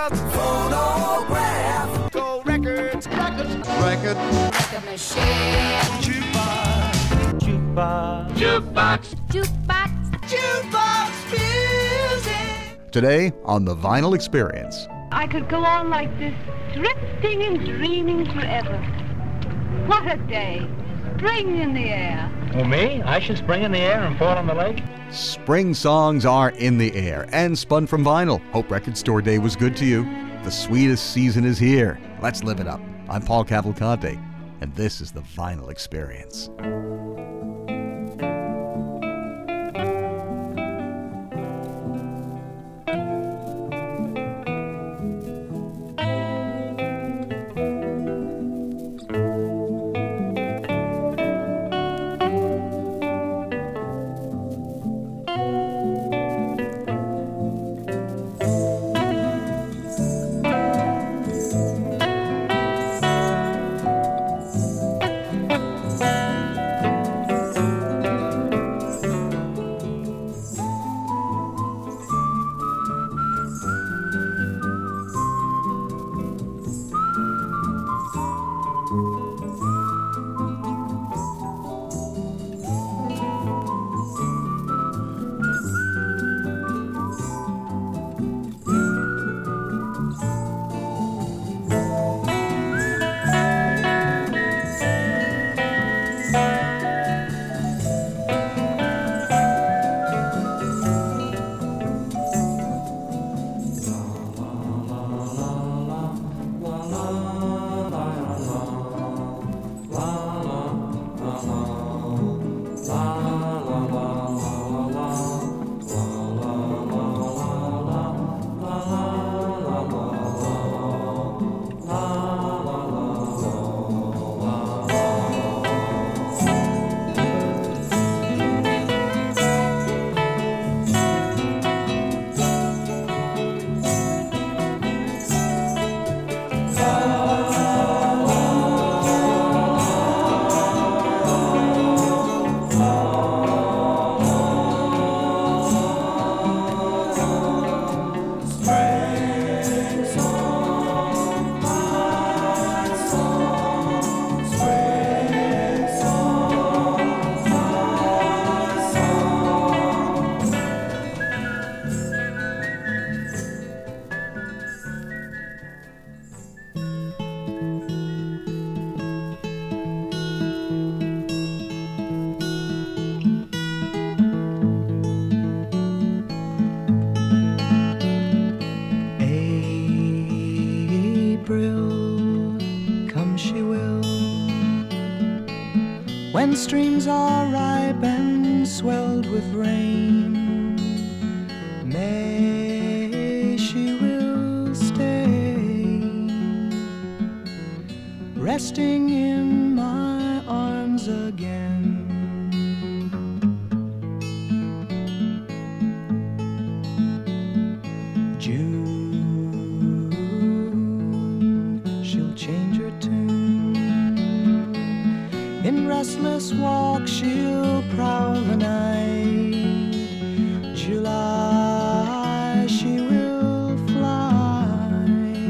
records. Phonograph. Go records. Record machine. Jukebox music. Today on The Vinyl Experience. I could go on like this, drifting and dreaming forever. What a day. Spring in the air. Oh, me? I should spring in the air and fall on the lake? Spring songs are in the air and spun from vinyl. Hope Record Store Day was good to you. The sweetest season is here. Let's live it up. I'm Paul Cavalcante, and this is The Vinyl Experience. When streams are ripe and swelled with rain, May she will stay, resting in my arms again. June, she'll change her tune. In restless walk she'll prowl the night. July she will fly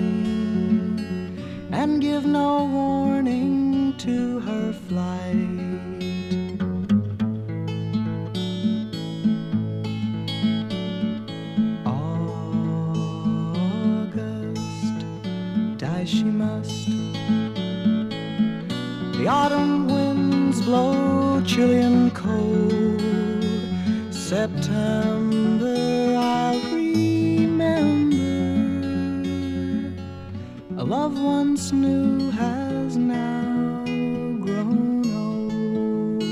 and give no warning to her flight. August, die she must. The autumn winds blow chilly and cold. September I'll remember. A love once new has now grown old.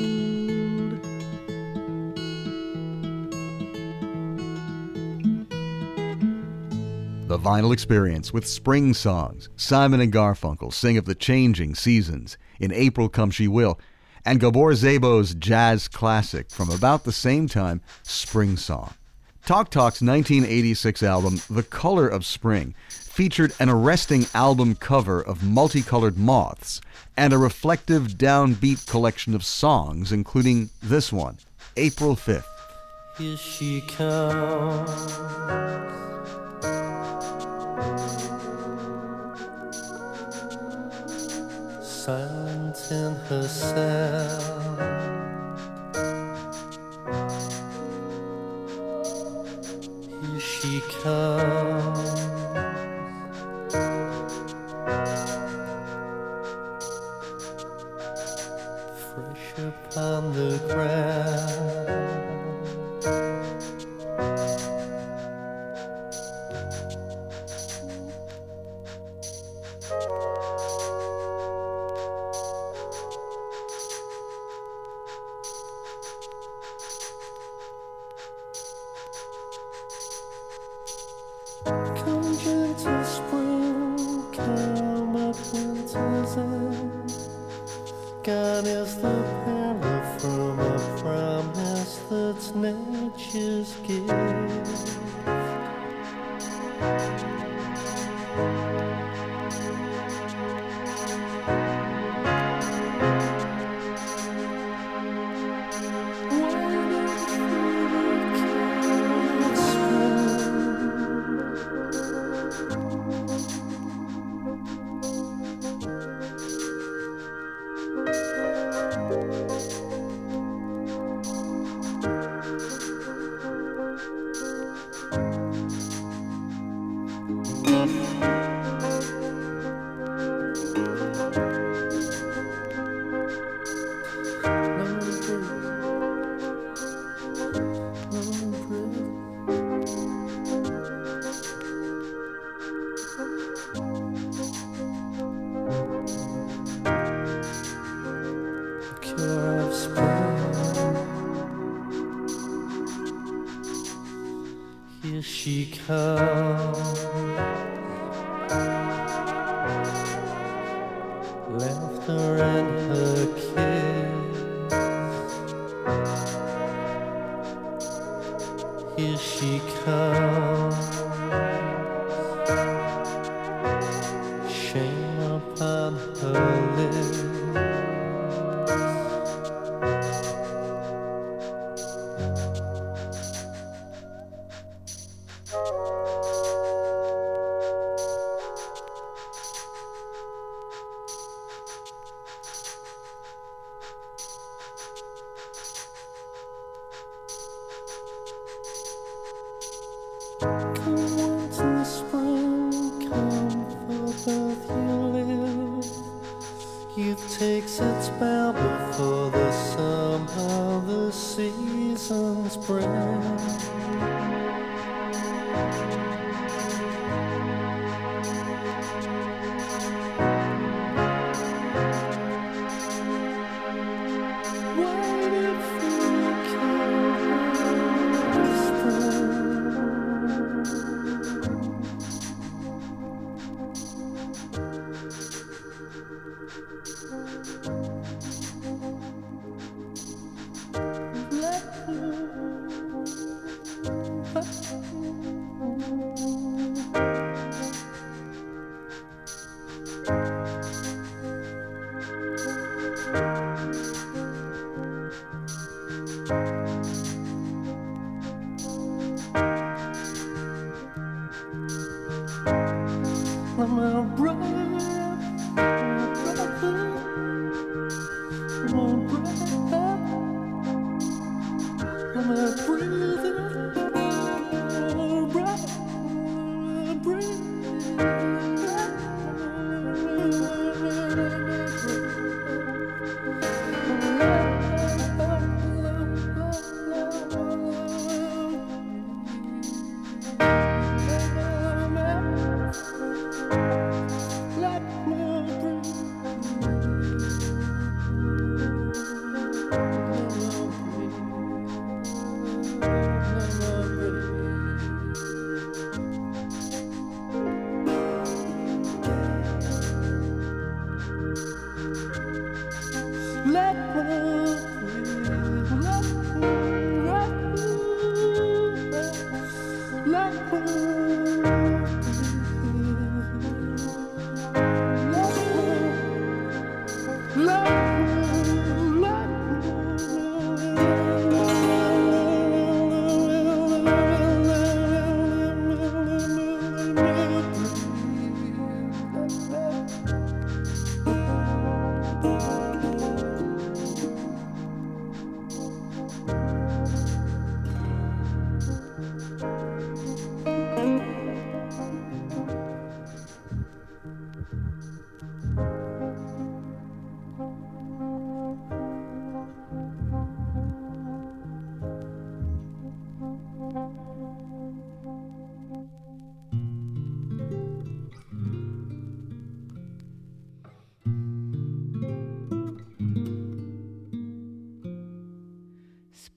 The Vinyl Experience with spring songs. Simon and Garfunkel sing of the changing seasons. In April Come She Will. And Gabor Szabo's jazz classic from about the same time, Spring Song. Talk Talk's 1986 album, The Color of Spring, featured an arresting album cover of multicolored moths and a reflective downbeat collection of songs, including this one, April 5th. Here she comes, Silent in her cell, here she comes, fresh upon the ground. Come gentle spring, come up winter's end. Gone is the peril from a promise that's nature's gift. Here she comes, laughter and her kiss. Here she comes, shame upon her lips. Come winter, spring, come for birth you live. Youth takes its bow before the summer the seasons bring.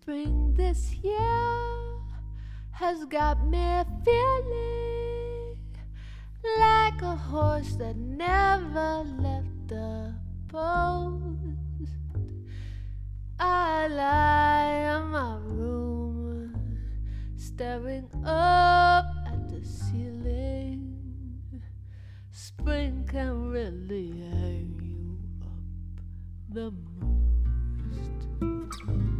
Spring this year has got me feeling like a horse that never left the post. I lie in my room, staring up at the ceiling. Spring can really hang you up the most.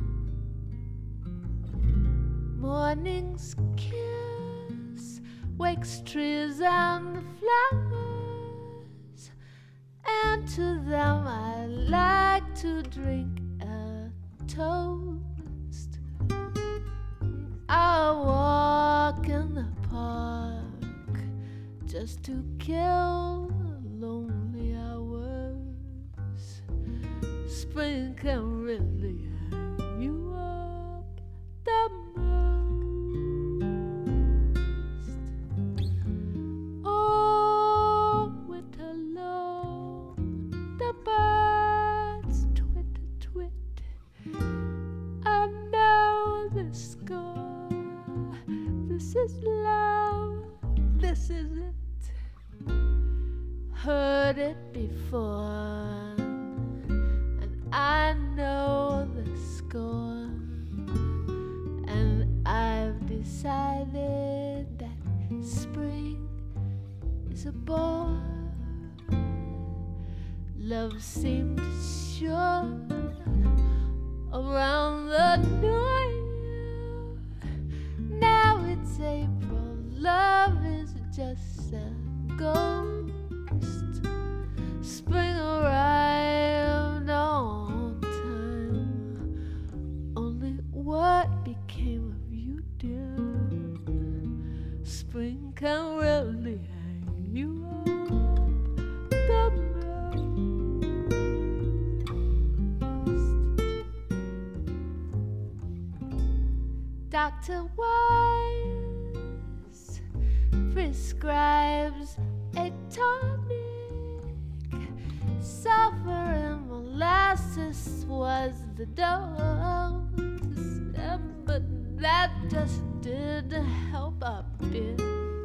Morning's kiss wakes trees and the flowers, and to them I like to drink a toast. I walk in the park just to kill lonely hours. Spring can really hang you up the most. Oh, winter long, the birds twit twit. I know the score. This is love, this is it. Heard it before, and I know the score. And I've decided that spring is a bore. Love seemed sure around the new year. Now it's April, love is just a ghost. Spring arrived on time. Only what became of you, dear? Spring can really hang you up the most. Dr. Wise prescribes a tonic. Sulfur and molasses was the dose, but that just didn't help a bit.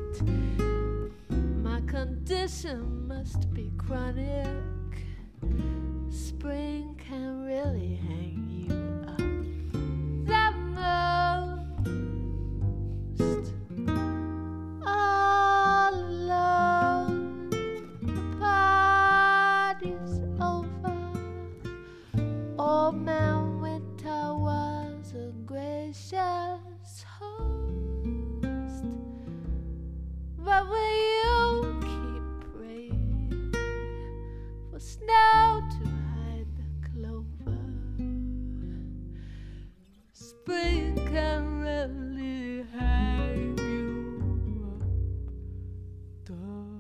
My condition must be chronic. Spring can really hang you up the most. All alone, the party's over. Old man Winter was a gracious host, but will you keep praying for snow to hide the clover? Spring can really hang you up the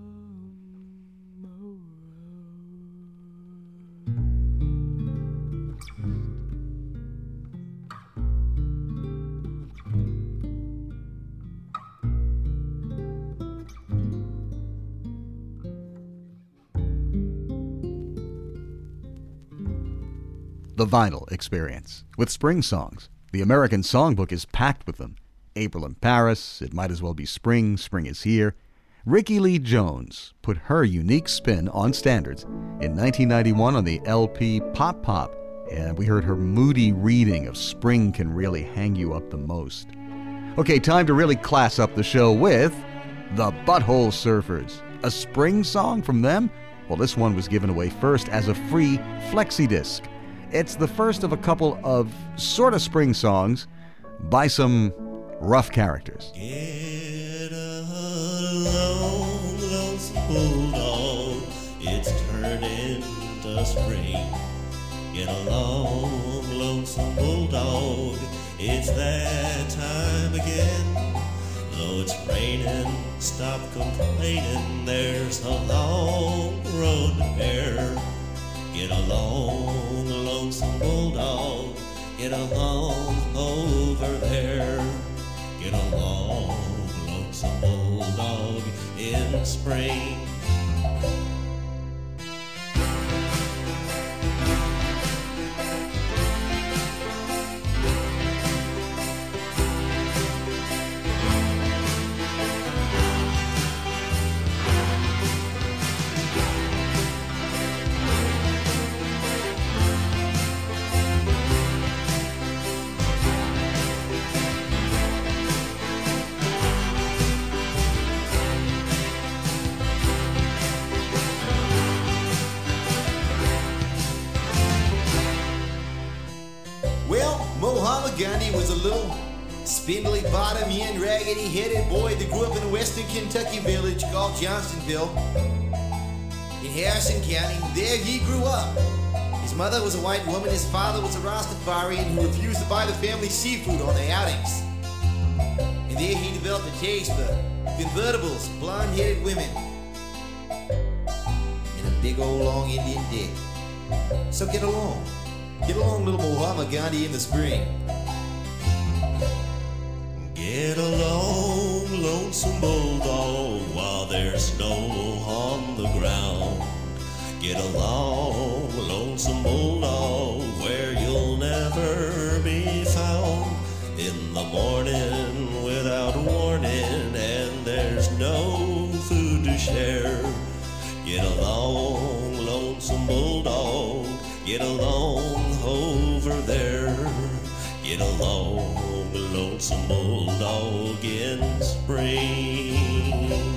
The Vinyl Experience, with spring songs. The American Songbook is packed with them. April in Paris, It Might As Well Be Spring, Spring is Here. Rickie Lee Jones put her unique spin on standards in 1991 on the LP Pop Pop, and we heard her moody reading of Spring Can Really Hang You Up the Most. Okay, time to really class up the show with the Butthole Surfers. A spring song from them? Well, this one was given away first as a free flexi disc. It's the first of a couple of sort of spring songs by some rough characters. Get along, lonesome bulldog, it's turning to spring. Get along, lonesome bulldog, it's that time again. Though it's raining, stop complaining, there's a long road to bear. Get along, lonesome bulldog, get along over there. Get along, lonesome bulldog, in spring. Mahatma Gandhi was a little spindly-bottom-end, raggedy-headed boy that grew up in a western Kentucky village called Johnsonville in Harrison County. There he grew up. His mother was a white woman, his father was a Rastafarian who refused to buy the family seafood on their outings. And there he developed a taste for convertibles, blonde-headed women, and a big old long Indian dick. So get along, little Mahatma Gandhi in the spring. Get along, lonesome bulldog, while there's snow on the ground. Get along, lonesome bulldog, where you'll never be found. In the morning without warning, and there's no food to share. Get along, lonesome bulldog, get along over there. Get along, lonesome bulldog in spring.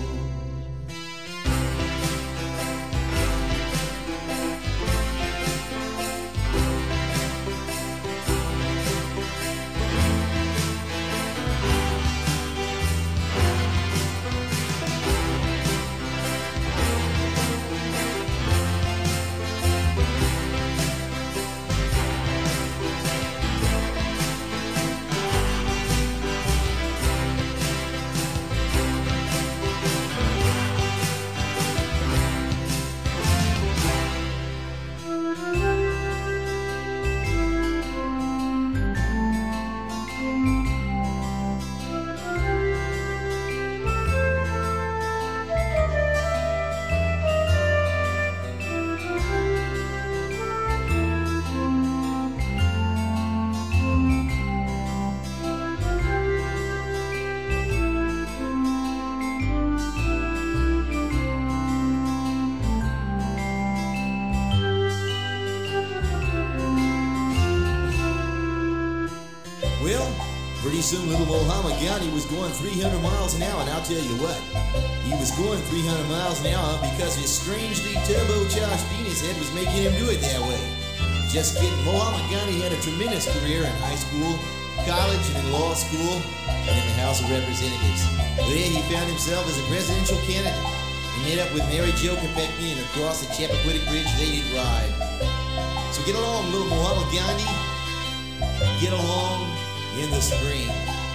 Pretty soon little Mahatma Gandhi was going 300 miles an hour, and I'll tell you what, he was going 300 miles an hour because his strangely turbocharged penis head was making him do it that way. Just kidding, Mahatma Gandhi had a tremendous career in high school, college, and in law school, and in the House of Representatives. There he found himself as a presidential candidate and met up with Mary Jo Kopechne, and across the Chappaquiddick Bridge they did ride. So get along, little Mahatma Gandhi. Get along in the spring.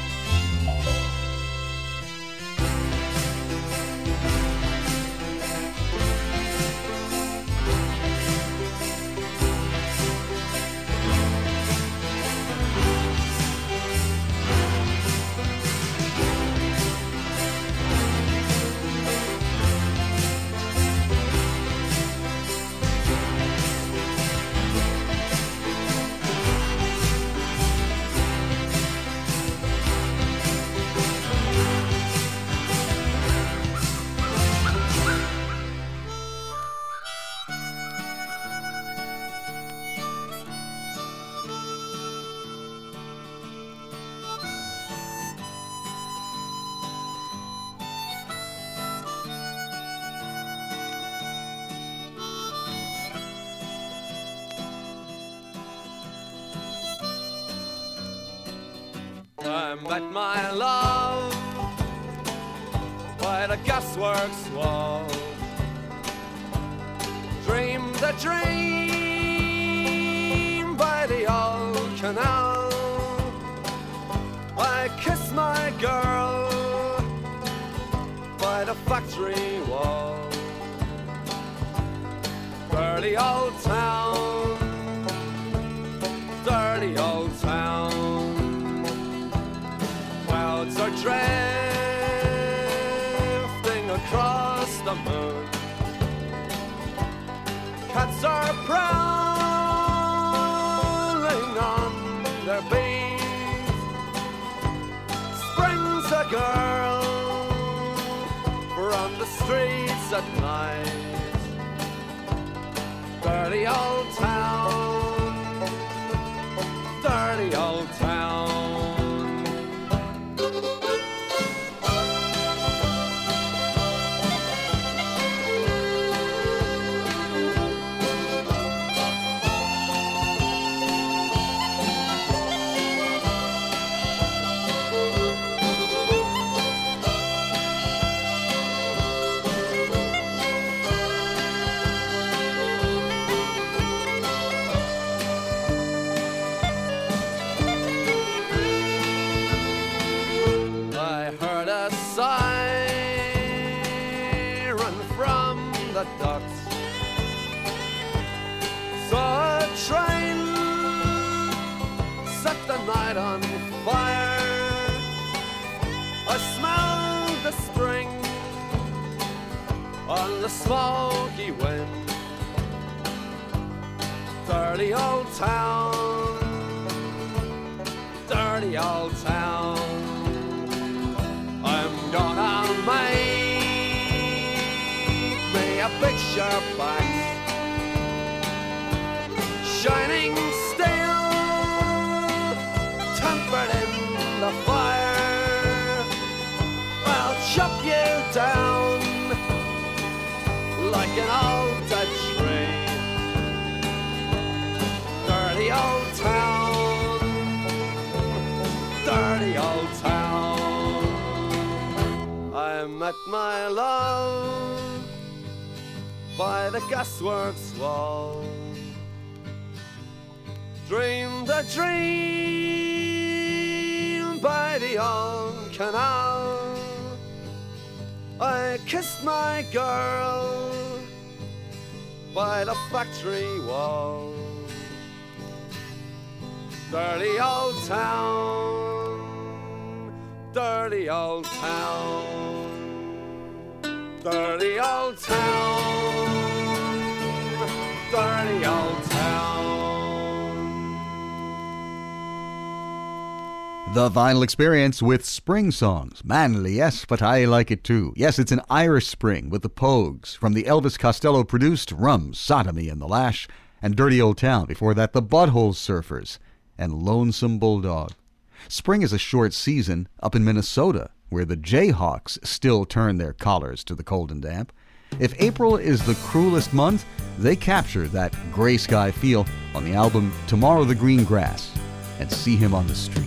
I met my love by the gasworks wall. Dreamed a dream by the old canal. I kissed my girl by the factory wall. Dirty old town, dirty old town. Clouds are drifting across the moon. Cats are prowling on their beat. Springs a girl from the streets at night. Dirty old town, dirty old town. ducks. Saw a train set the night on fire. I smelled the spring on the smoky wind. Dirty old town, dirty old town. I'm gonna make me a picture box, shining steel, tempered in the fire. I'll chop you down like an old dead tree. Dirty old town, dirty old town. I met my love by the gasworks wall. Dreamed a dream by the old canal. I kissed my girl by the factory wall. Dirty old town, dirty old town, dirty old town, dirty old town. The Vinyl Experience with Spring Songs. Manly, yes, but I like it too. Yes, it's an Irish spring with the Pogues. From the Elvis Costello produced Rum, Sodomy and the Lash, and Dirty Old Town. Before that, the Butthole Surfers and Lonesome Bulldog. Spring is a short season up in Minnesota, where the Jayhawks still turn their collars to the cold and damp. If April is the cruelest month, they capture that gray sky feel on the album Tomorrow the Green Grass and See Him on the Street.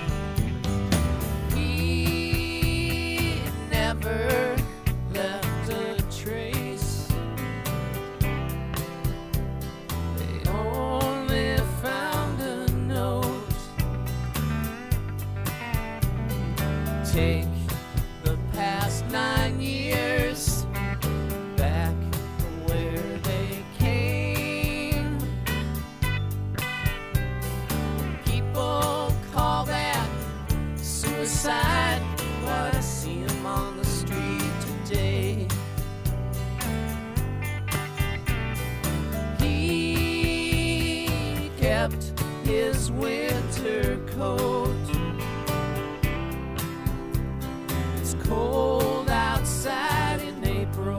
He never left a trace. They only found a note. Take the past 9 years back from where they came. People call that suicide, but I see him on the street today. He kept his winter coat. It's cold outside in April.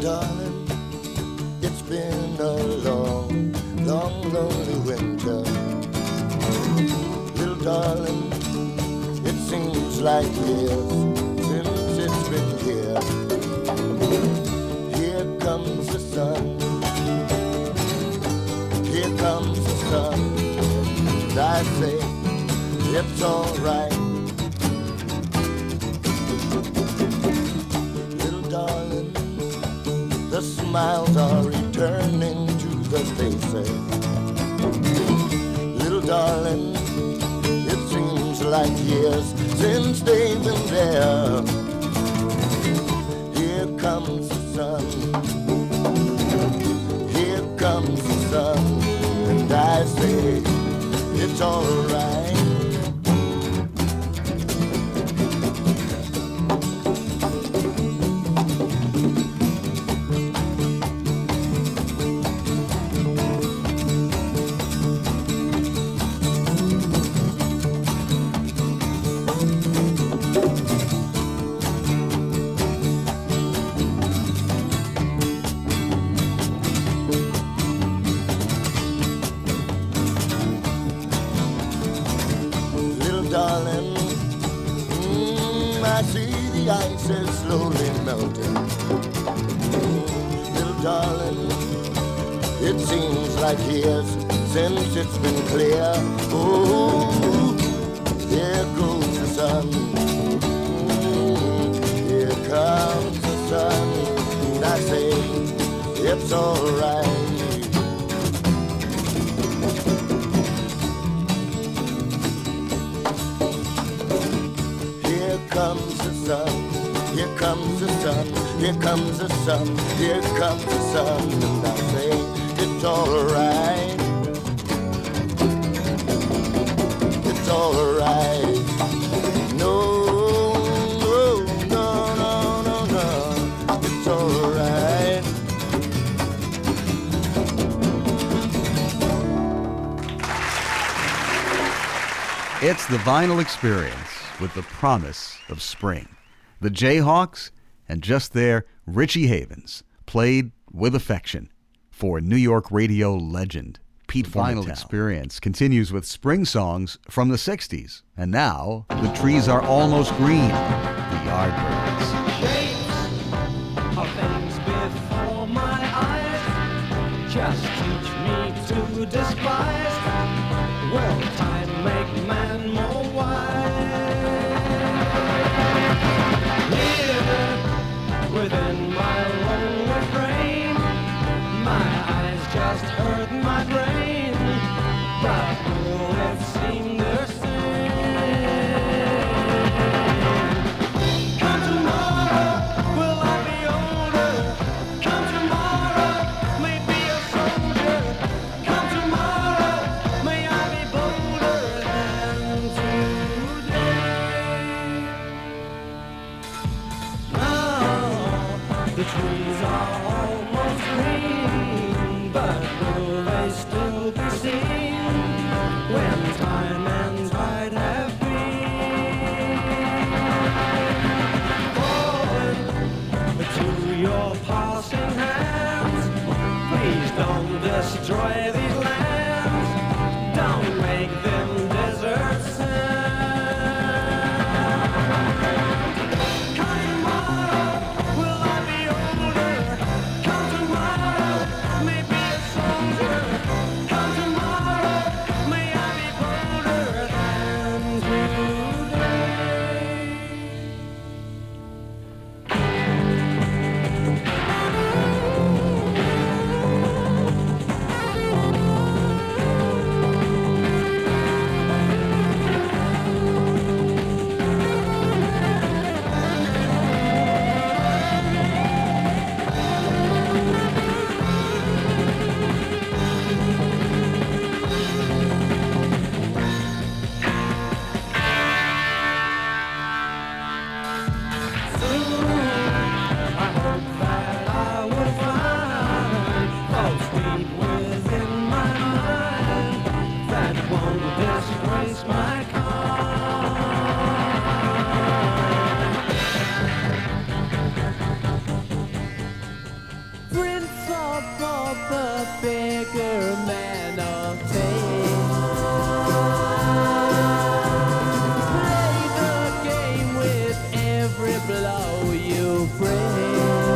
darling, it's been a long, long, lonely winter. Little darling, it seems like years since it's been here. Here comes the sun, here comes the sun, and I say it's alright. Little darling, the smiles are returning to the faces. Little darling, it seems like years since they've been there. Here comes the sun, here comes the sun, and I say it's alright. Darling, I see the ice is slowly melting. Little darling, it seems like years since it's been clear. Oh, here goes the sun, here comes the sun, and I say it's alright. Here comes the sun, here comes the sun, here comes the sun, here comes the sun, and I say it's alright. It's alright. No, no, no, no, no, no, it's alright. It's the Vinyl Experience with the promise of spring. The Jayhawks, and just there, Richie Havens, played with affection for New York radio legend Pete Fornatale. Vinyl Experience continues with spring songs from the 60s. And now, the trees are almost green. The Yardbirds. Of things before my eyes, just teach me to despise. Will time make man more wise? Here, within my lonely frame, my eyes just hurt my brain, but will it seem the same? Come tomorrow, will I be older? Come tomorrow, may be a soldier. Come tomorrow, may I be bolder than today. Now, the trees are almost green, but will they still be seen when time and tide have been? Falling to your passing hands, please don't destroy these lands, don't make them desert sands. Come tomorrow, will I be older? Come tomorrow, may be a soldier. Come tomorrow, may I be bolder than today. maker, man of faith. Play the game with every blow you bring.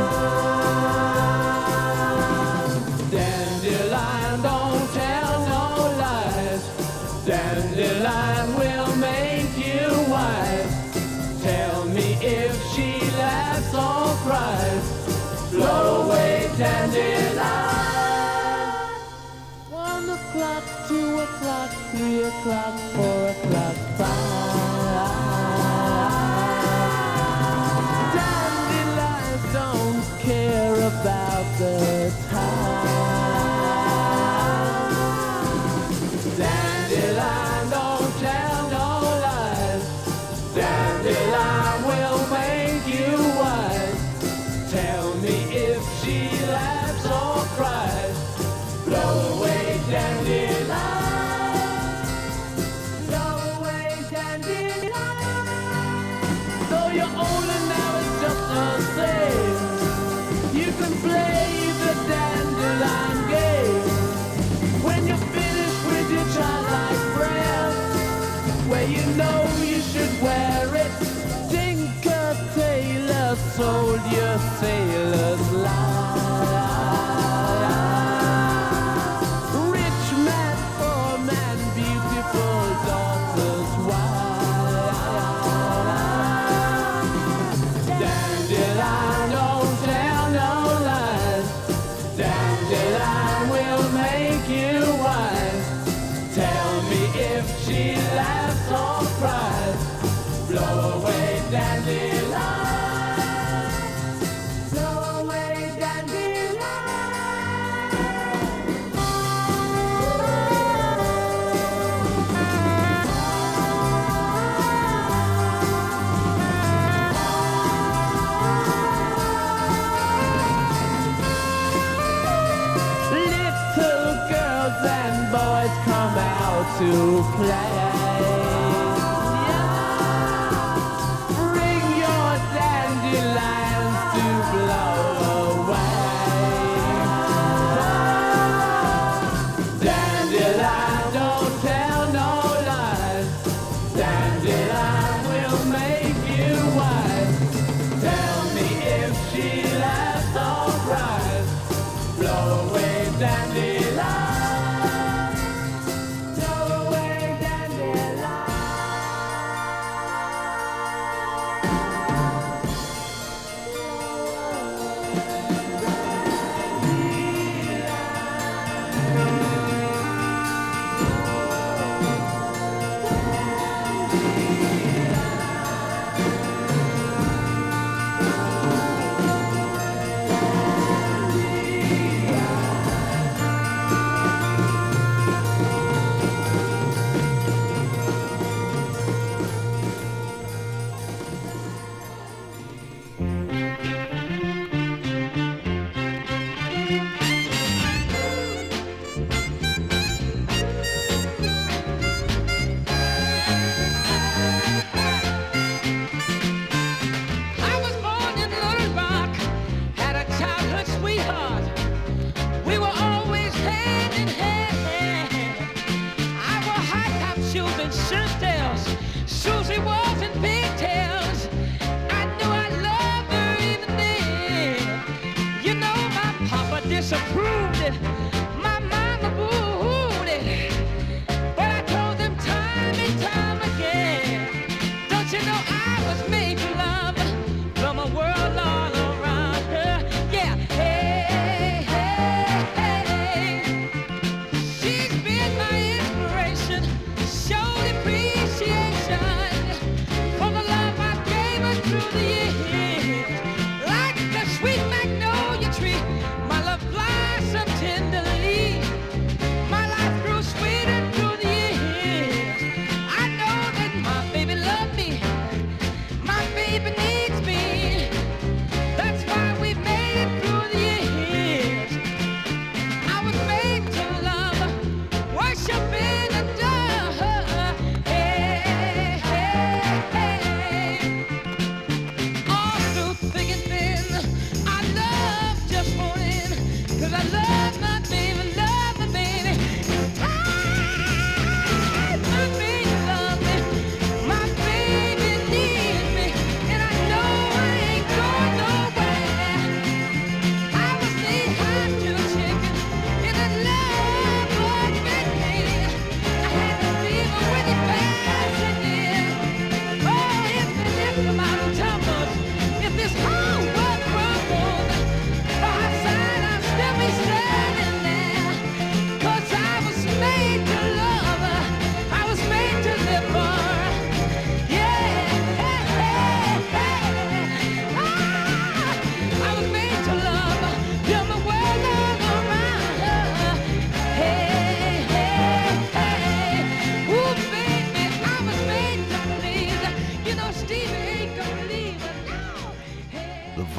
Dandelion, don't tell no lies. Dandelion will make you wise. Tell me if she laughs or cries. Blow away dandelion. 1 o'clock, 2 o'clock, 3 o'clock, 4 o'clock, 5. Dandelions don't care about the time. Dandelion don't tell no lies. Dandelion will make you wise. Tell me if she laughs or cries. Blow away dandelion. Blow away dandelion. Though you're older now, it's just the same. You can play the dandelion game. When you're finished with your childlike breath, where you know you should wear it, Tinker Tailor sold your sailor's life. Rich man, poor man, beautiful daughter's wife. Dandelion don't tell no lies. Dandelion will make you wise. Tell me if she laughs or cries. Blow away dandelion. Blow away Little girls and boys come out to play. Bring your dandelions to blow away. Dandelion don't tell no lies. Dandelion will make you wise. Tell me if she laughs or cries. Blow away dandelion. Blow away dandelion. I was born in Little Rock, had a childhood sweetheart. We were always hand in hand. I wore high top shoes and shirt tails. Susie was in pigtails. I knew I loved her even then. You know my papa disapproved it. My mama booed it. But I told them time and time again. Don't you know I was made for love from a world all around her? Yeah, hey, hey, hey. She's been my inspiration, showed appreciation for the love I gave her through the years. Like the sweet magnolia tree, my love blossomed tenderly. My life grew sweeter through the years. I know that my baby loved me. My baby needs me. That's why we made it through the years. I was made to love, worship and adore her. Hey, hey, hey. All through thick and thin, I love just one in. 'Cause I love my baby, love my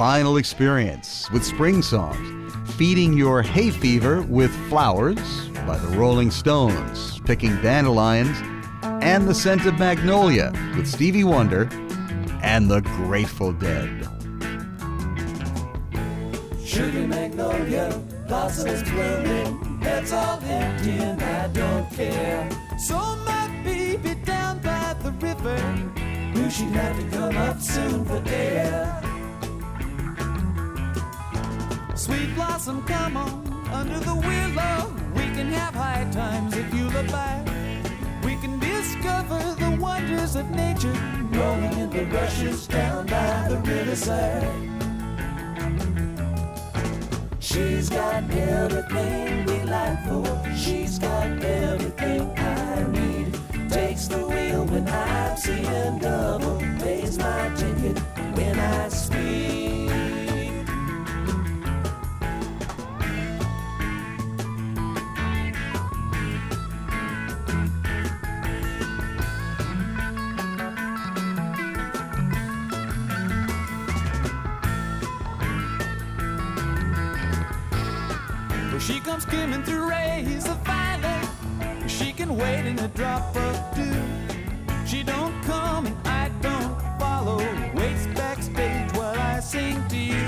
Vinyl Experience with Spring Songs, Feeding Your Hay Fever with Flowers by the Rolling Stones, Picking Dandelions, and The Scent of Magnolia with Stevie Wonder and the Grateful Dead. Sugar magnolia, blossoms blooming, that's all empty and I don't care. So my baby down by the river, knew she'd have to come up soon for air. Sweet blossom, come on, under the willow, we can have high times if you look back. We can discover the wonders of nature, rolling in the rushes down by the riverside. She's got everything delightful. She's got everything I need. Takes the wheel when I'm seeing double. Pays my ticket when I speak. She comes skimming through rays of violet. She can wait in a drop of dew. She don't come and I don't follow. Waits backstage while I sing to you.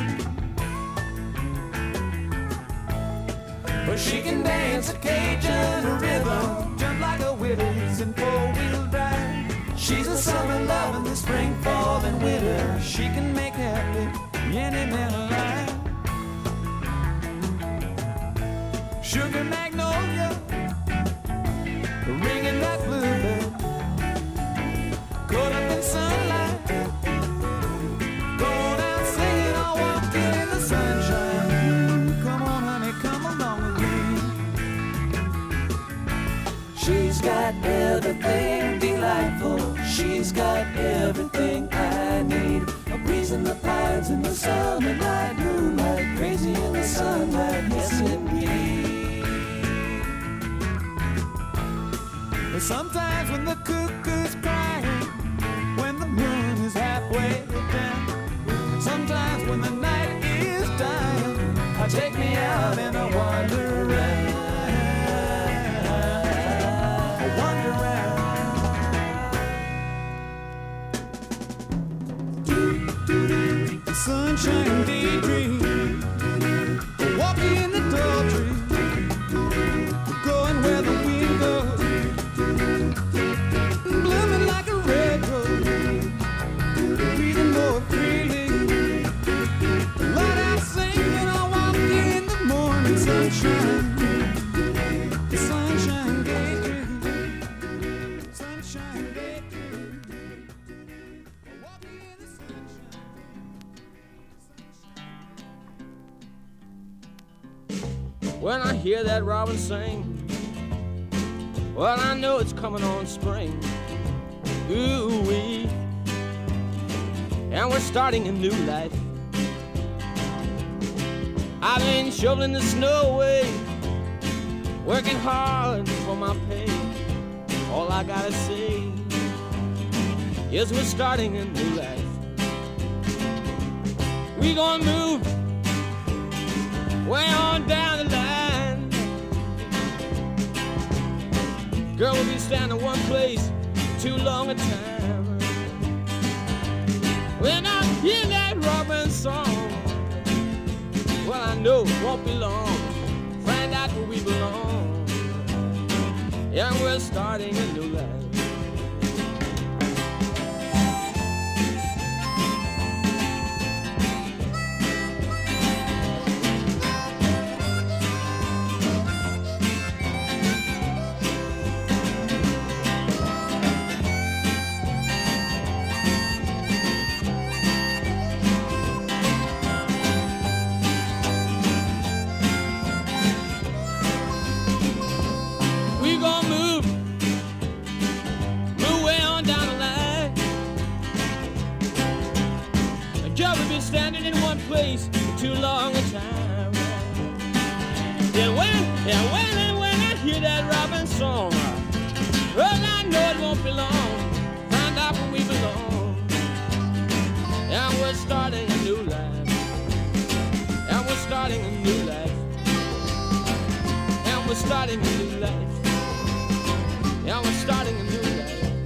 But she can dance a Cajun rhythm, jump like a Willis in four-wheel drive. She's a summer love in the spring, fall, and winter. She can make happy any man alive. Sugar magnolia, ringing that bluebird, caught up in sunlight, going out singing or walking in the sunshine. Come on, honey, come along with me. She's got everything delightful. She's got everything I need. A breeze in the pines in the summer night, moonlight, crazy in the sunlight, yes indeed. Sometimes when the cuckoo's crying, when the moon is halfway down, sometimes when the night is dying, take me out and I wander around, the sunshine daydream, walking in the tall tree, going where the wind goes. Blooming like a red rose, breathing more freely. Let out singing, I walk in the morning sunshine. The sunshine daydream, sunshine daydream. Walking in the sunshine. When I hear that robin sing, well, I know it's coming on spring. Ooh-wee. And we're starting a new life. I've been shoveling the snow away, working hard for my pay. All I gotta say is we're starting a new life. We gonna move way on down the line. Girl, we'll be standing one place too long a time. When I hear that robin song, well, I know it won't be long. Find out where we belong. Yeah, we're starting a new life. Standing in one place for too long a time. And when I hear that robin song, well, I know it won't be long. Find out where we belong. And we're starting a new life. starting a new life. And we're starting a new life. Yeah, we're starting a new life.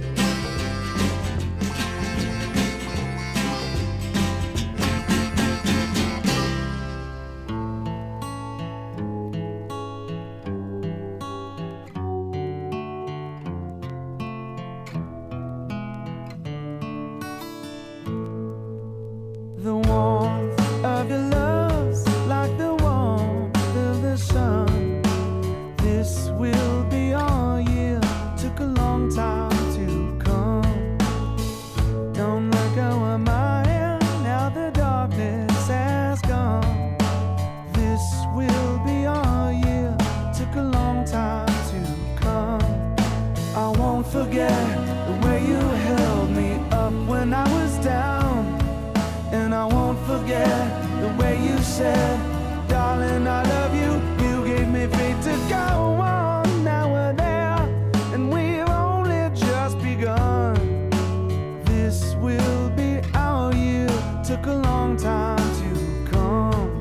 The warmth of your love's like the warmth of the sun. This will be our year. Took a long time to come. Don't look how I'm in. Now the darkness has gone. This will be our year. Took a long time to come. I won't forget the way you held me up when I was down. And I won't forget the way you said, darling, I love you. You gave me faith to go on. Now we're there, and we've only just begun. This will be our year. Took a long time to come.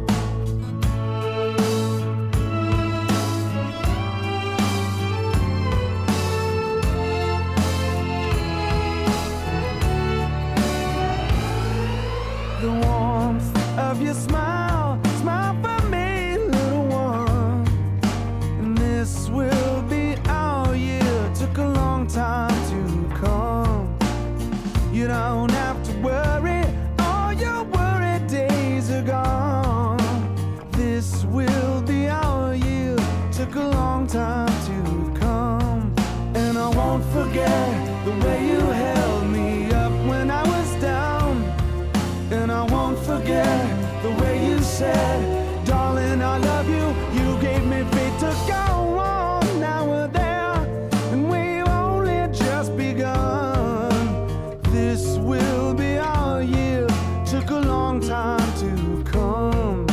The warmth of your smile, smile for me, little one. And this will be our year. Took a long time to come. You don't have to worry, all your worried days are gone. This will be our year. Took a long time to come. And I won't forget the way you held me up when I was down. And I won't forget the way you said, darling, I love you. You gave me faith to go on. Now we're there, and we've only just begun. This will be our year. Took a long time to come.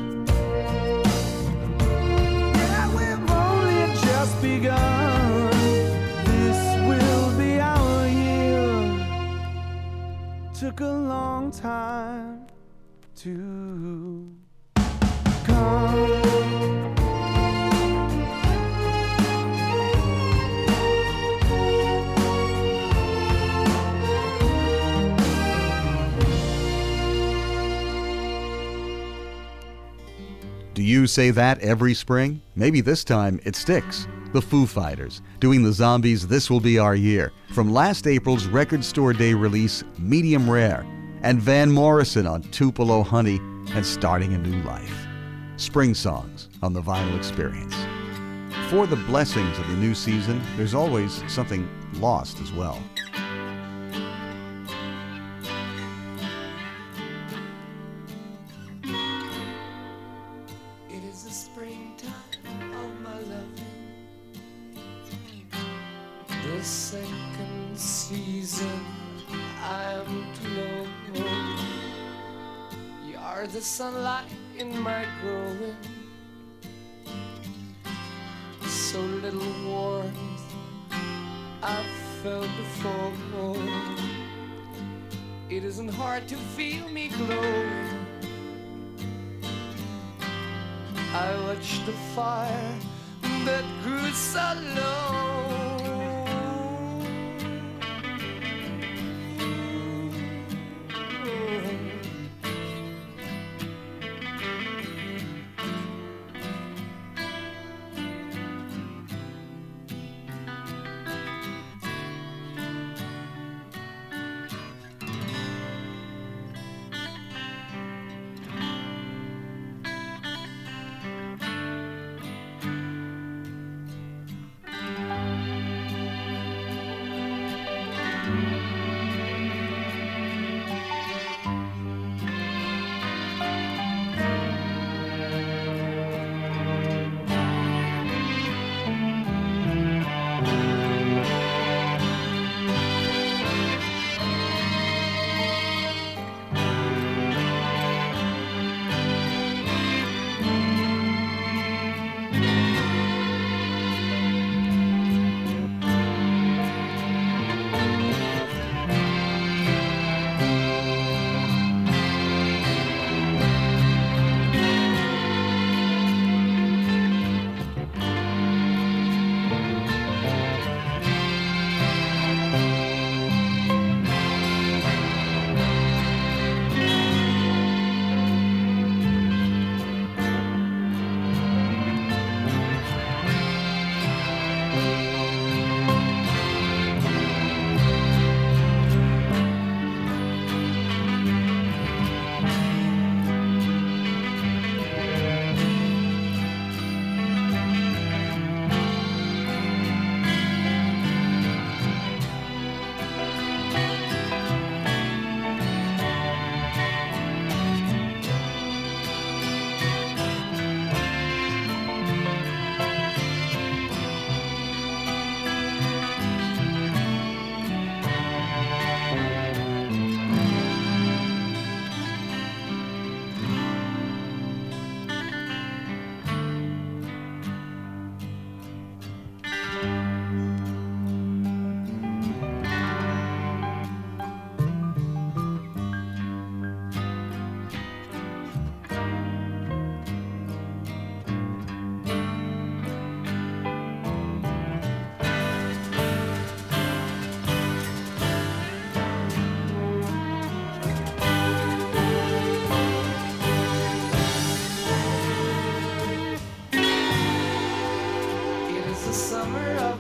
Yeah, we've only just begun. This will be our year. Took a long time to come. Do you say that every spring? Maybe this time it sticks. The Foo Fighters, doing the Zombies' This Will Be Our Year, from last April's Record Store Day release, Medium Rare, and Van Morrison on Tupelo Honey and Starting a New Life. Spring songs on the Vinyl Experience. For the blessings of the new season, there's always something lost as well. It is the springtime of my loving, the second season I am to know. You are the sunlight in my growing, so little warmth I've felt before. It isn't hard to feel me glowing. I watched the fire that grew so low.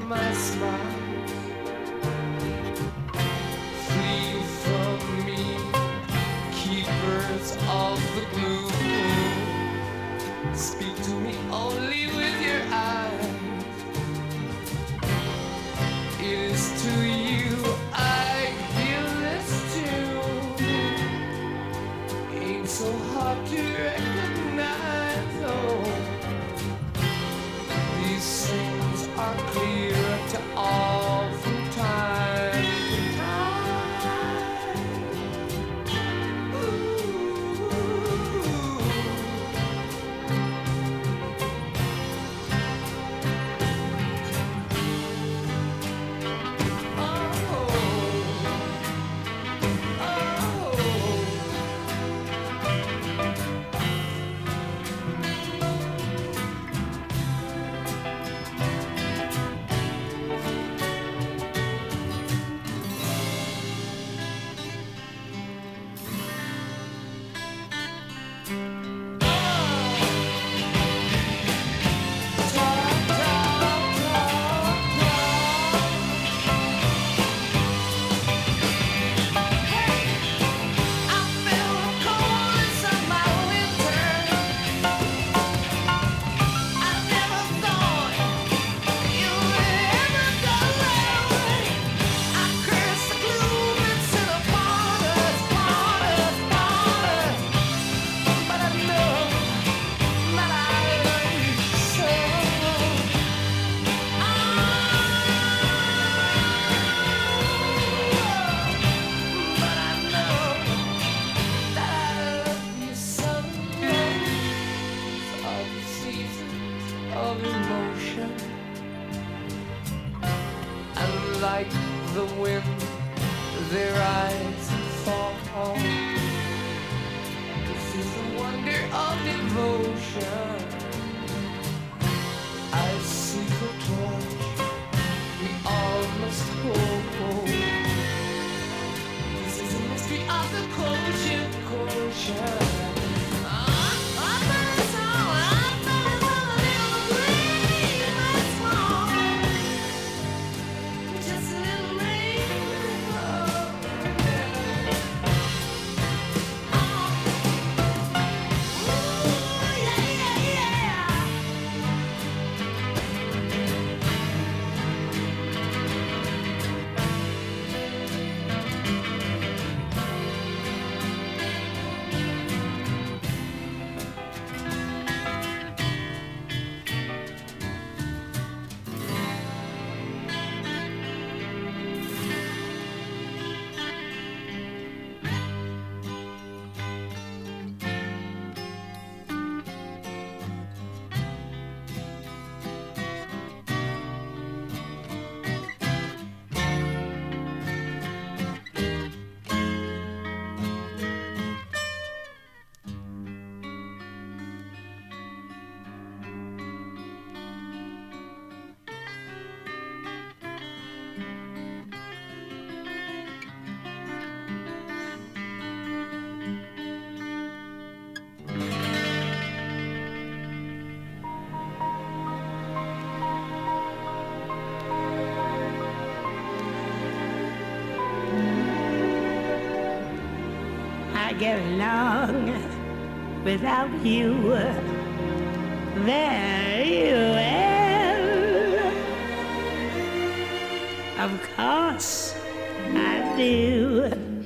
my smile. Flee from me, keepers of the blue. Speak to me only with your eyes. It is to you I give this tune. Ain't so hard to recognize, oh. These things are clear to all from time to time. Like the wind, their eyes fall. This is the wonder of devotion. I see the torch we all must hold. This is the mystery of the culture. I get along without you very well. Of course I do.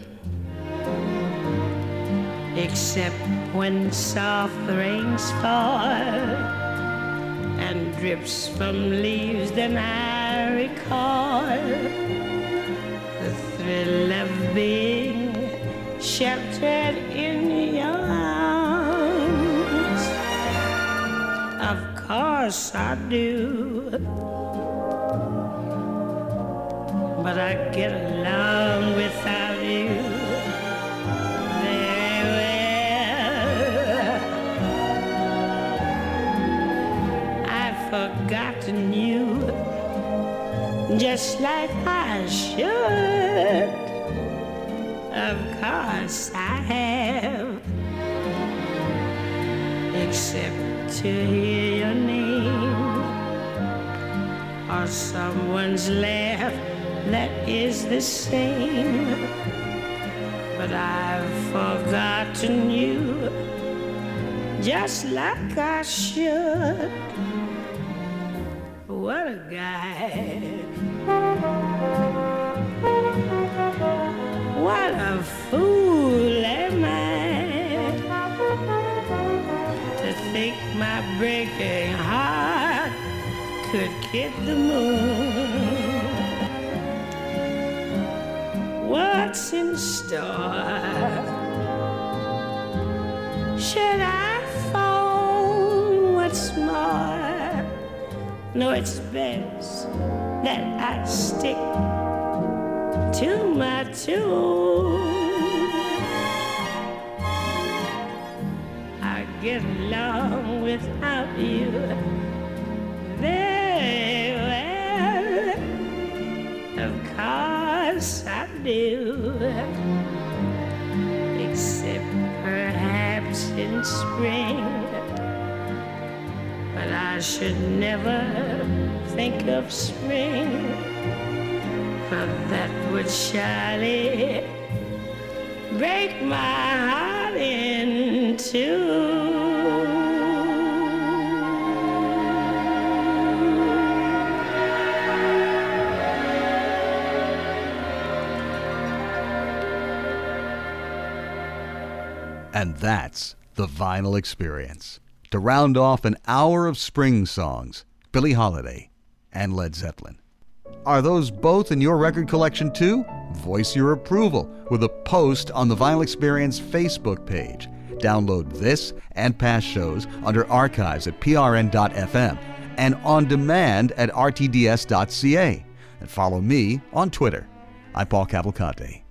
Except when soft rains fall and drips from leaves, then I recall the thrill of being sheltered in your arms. Of course I do. But I get along without you very well. I've forgotten you just like I should. Of course I have, except to hear your name or someone's laugh that is the same. But I've forgotten you just like I should. What a guy. What a fool am I to think my breaking heart could kid the moon. What's in store? Should I phone? What's more? No, it's best that I stick to my tune. I get along without you very well. Of course I do. Except perhaps in spring. But I should never think of spring, for that would surely break my heart in two. And that's the Vinyl Experience. To round off an hour of spring songs, Billie Holiday and Led Zeppelin. Are those both in your record collection too? Voice your approval with a post on the Vinyl Experience Facebook page. Download this and past shows under archives at prn.fm and on demand at rtds.ca. And follow me on Twitter. I'm Paul Cavalcante.